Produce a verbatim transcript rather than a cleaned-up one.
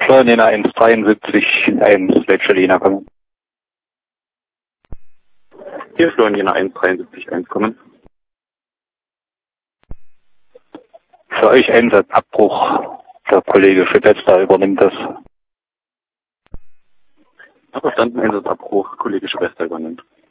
Florian eins dreiundsiebzig eins Leccelina kommen. Hier Florian eins dreiundsiebzig eins kommen. Für euch Einsatzabbruch. Der Kollege Schipetzer übernimmt das. Verstanden, Einsatzabbruch, Kollege Schwester übernimmt.